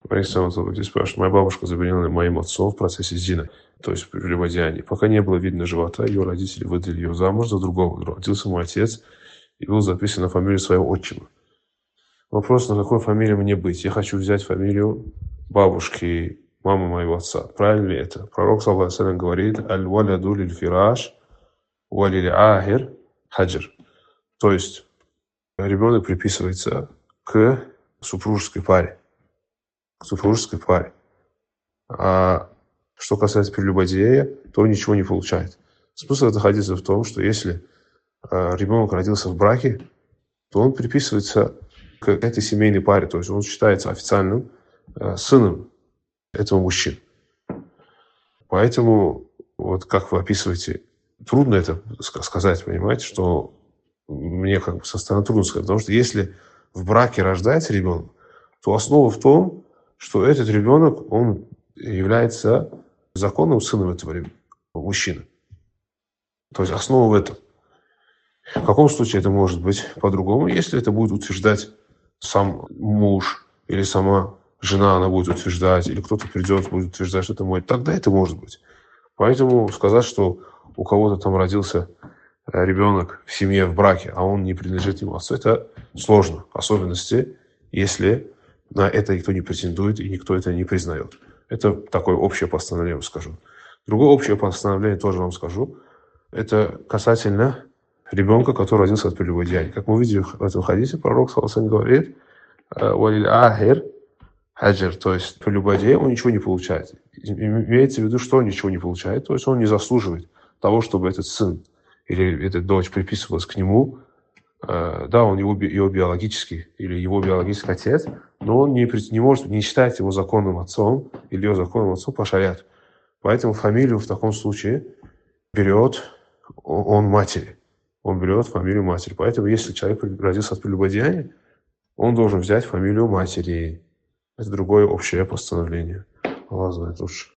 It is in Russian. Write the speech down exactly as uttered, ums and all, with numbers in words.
Александр здесь спрашивает. Моя бабушка забеременела моим отцом в процессе зины, то есть прелюбодеяния. Пока не было видно живота, ее родители выдали ее замуж за другого. Родился мой отец и был записан на фамилию своего отчима. Вопрос, на какой фамилии мне быть? Я хочу взять фамилию бабушки, мамы моего отца. Правильно ли это? Пророк, саллаллаху алейхи ва саллям, говорит: «Аль-валяду лиль-фираш, валиль-ахир хаджр». То есть ребенок приписывается к супружеской паре. К супружеской паре. А что касается прелюбодея, то он ничего не получает. Смысл этого хадиса в том, что если э, ребенок родился в браке, то он приписывается к этой семейной паре, то есть он считается официальным э, сыном этого мужчины. Поэтому, вот как вы описываете, трудно это сказать, понимаете, что мне как бы со стороны трудно сказать, потому что если в браке рождается ребенок, то основа в том, что этот ребенок, он является законным сыном этого мужчины. То есть основа в этом. В каком случае это может быть по-другому? Если это будет утверждать сам муж или сама жена, она будет утверждать, или кто-то придет, будет утверждать, что это мой, тогда это может быть. Поэтому сказать, что у кого-то там родился ребенок в семье, в браке, а он не принадлежит ему отцу, это сложно. Особенности, если на это никто не претендует и никто это не признает. Это такое общее постановление, вам скажу. Другое общее постановление тоже вам скажу. Это касательно ребенка, который родился от прелюбодеяния. Как мы видим в этом хадисе, пророк, саллаллаху алейхи ва саллям, говорит: «Валиль-ахир хаджр», то есть прелюбодей, он ничего не получает. Имеется в виду, что он ничего не получает, то есть он не заслуживает того, чтобы этот сын или эта дочь приписывалась к нему. Да, он его, его биологический или его биологический отец, но он не, не может не считать его законным отцом или ее законным отцом по шариату. Поэтому фамилию в таком случае берет он матери. Он берет фамилию матери. Поэтому если человек родился от прелюбодеяния, он должен взять фамилию матери. Это другое общее постановление. Аллах знает лучше.